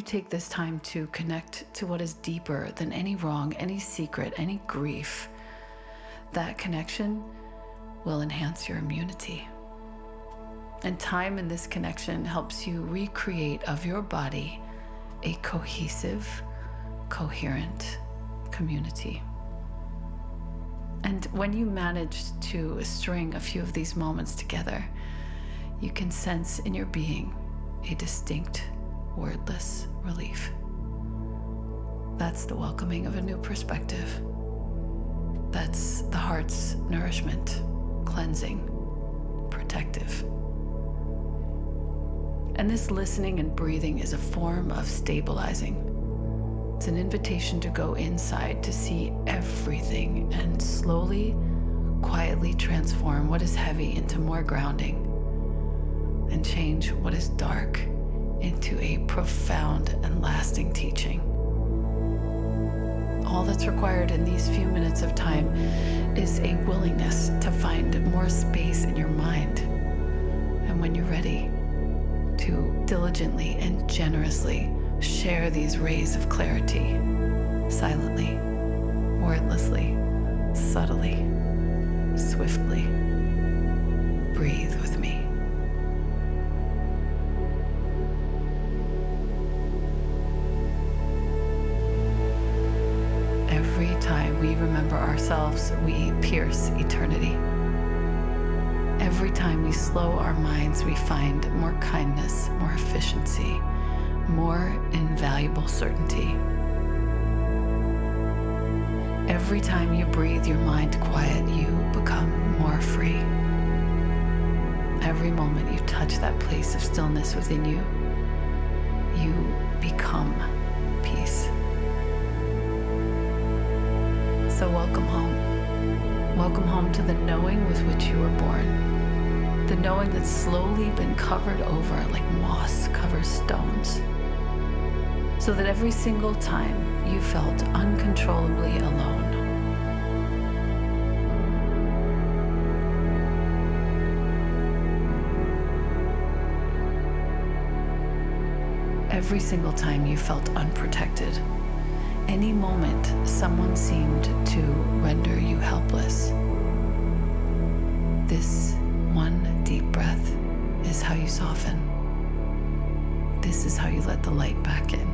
you take this time to connect to what is deeper than any wrong, any secret, any grief, that connection will enhance your immunity. And time in this connection helps you recreate of your body a cohesive, coherent community. And when you manage to string a few of these moments together, you can sense in your being a distinct, wordless relief. That's the welcoming of a new perspective. That's the heart's nourishment, cleansing, protective. And this listening and breathing is a form of stabilizing. It's an invitation to go inside, to see everything and slowly, quietly transform what is heavy into more grounding and change what is dark into a profound and lasting teaching. All that's required in these few minutes of time is a willingness to find more space in your mind. And when you're ready, to diligently and generously share these rays of clarity, silently, wordlessly, subtly, swiftly. Breathe with me. Every time we remember ourselves, we pierce eternity. Every time we slow our minds, we find more kindness, more efficiency, more invaluable certainty. Every time you breathe your mind quiet, you become more free. Every moment you touch that place of stillness within you, you become peace. So welcome home. Welcome home to the knowing with which you were born. The knowing that's slowly been covered over like moss covers stones. So that every single time you felt uncontrollably alone, every single time you felt unprotected, any moment someone seemed to render you helpless, this one deep breath is how you soften. This is how you let the light back in.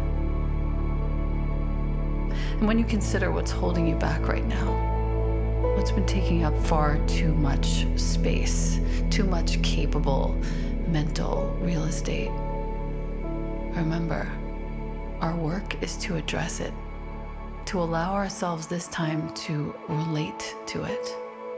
And when you consider what's holding you back right now, what's been taking up far too much space, too much capable mental real estate, remember, our work is to address it, to allow ourselves this time to relate to it.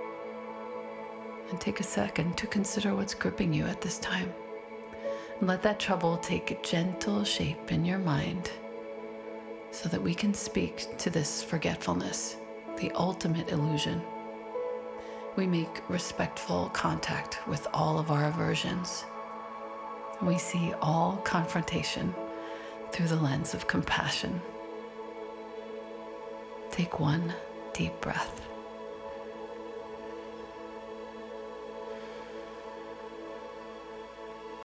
And take a second to consider what's gripping you at this time. And let that trouble take a gentle shape in your mind so that we can speak to this forgetfulness, the ultimate illusion. We make respectful contact with all of our aversions. We see all confrontation through the lens of compassion. Take one deep breath.